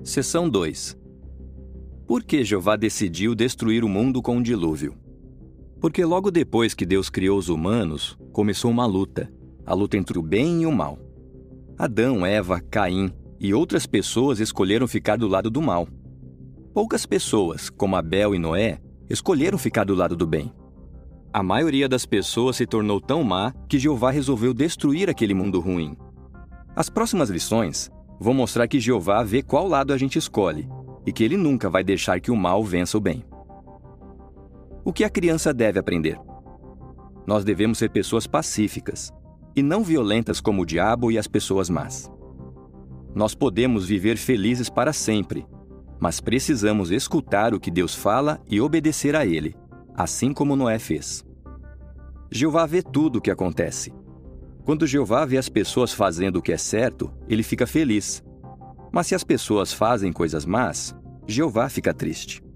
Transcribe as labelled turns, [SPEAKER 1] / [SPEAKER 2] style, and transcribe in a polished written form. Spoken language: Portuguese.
[SPEAKER 1] Seção 2. Por que Jeová decidiu destruir o mundo com um dilúvio? Porque logo depois que Deus criou os humanos, começou uma luta, a luta entre o bem e o mal. Adão, Eva, Caim e outras pessoas escolheram ficar do lado do mal. Poucas pessoas, como Abel e Noé, escolheram ficar do lado do bem. A maioria das pessoas se tornou tão má que Jeová resolveu destruir aquele mundo ruim. As próximas lições vão mostrar que Jeová vê qual lado a gente escolhe e que ele nunca vai deixar que o mal vença o bem. O que a criança deve aprender? Nós devemos ser pessoas pacíficas e não violentas como o diabo e as pessoas más. Nós podemos viver felizes para sempre, mas precisamos escutar o que Deus fala e obedecer a Ele, assim como Noé fez. Jeová vê tudo o que acontece. Quando Jeová vê as pessoas fazendo o que é certo, ele fica feliz. Mas se as pessoas fazem coisas más, Jeová fica triste.